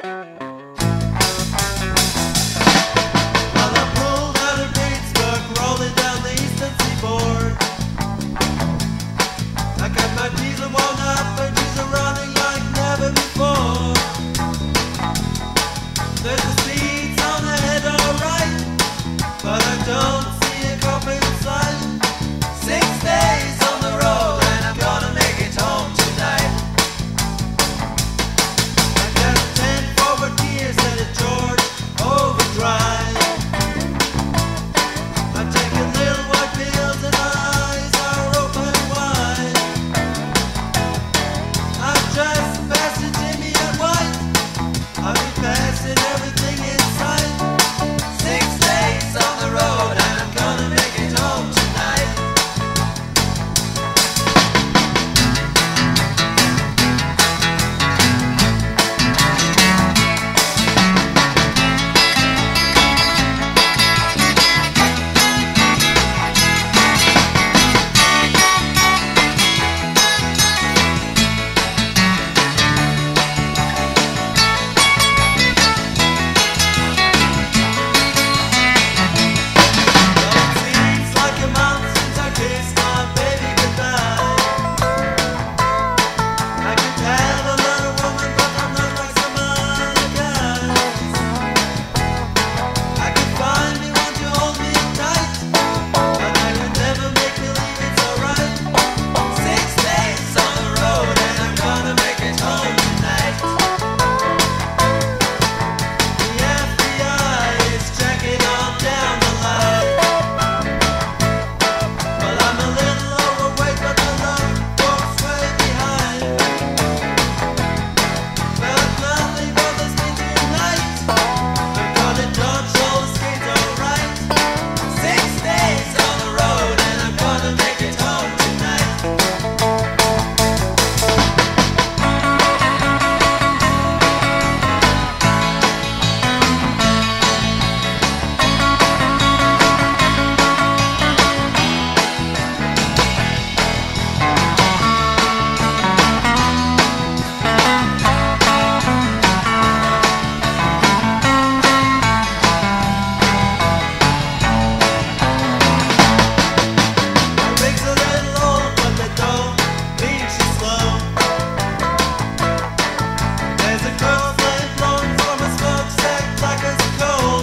Well, I pulled out of Pittsburgh, rolling down the eastern seaboard. I got my diesel wound up and diesel running like never before. There's the speeds on the head, alright, but I don't see a cop in sight. 6 days on the road and I'm gonna make it home tonight. I got 10 forward gears and a George overdrive. I'm taking little white pills and my eyes are open wide. I'm just passing Jimmy and White. I'll be passing everything in sight. 6 days on the road and I'm gonna make it home tonight. Seems like a month since I kissed my baby goodbye. I could have a little woman, but I'm not like some other guys. I could find me one to hold me tight, but I could never make believe it's alright. 6 days on the road and I'm gonna make it home tonight. The FBI is checking on down the line. Well, I'm a little overweight, but the love walks way behind. But nothing bothers me tonight. I'm gonna dodge roller skates, alright. 6 days on the road and I'm gonna make it home tonight. My rigs a little old, but they don't mean she's slow. There's a cold flame blowing from a smokestack black as a coal.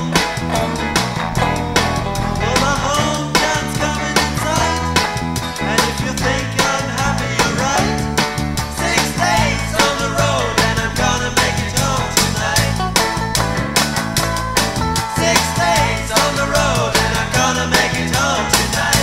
Well, my hometown's coming in sight, and if you think I'm happy, you're right. 6 days on the road and I'm gonna make it home tonight. 6 days on the road and I'm gonna make it home tonight.